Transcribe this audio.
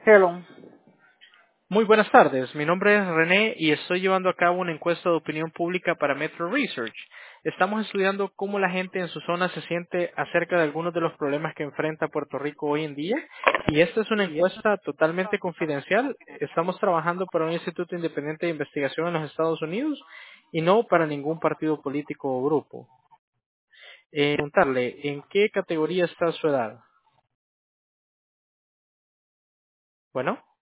Hello. Muy buenas tardes, mi nombre es René y estoy llevando a cabo una encuesta de opinión pública para Metro Research. Estamos estudiando cómo la gente en su zona se siente acerca de algunos de los problemas que enfrenta Puerto Rico hoy en día y esta es una encuesta totalmente confidencial. Estamos trabajando para un instituto independiente de investigación en los Estados Unidos y no para ningún partido político o grupo. Preguntarle, ¿en qué categoría está su edad? Bueno.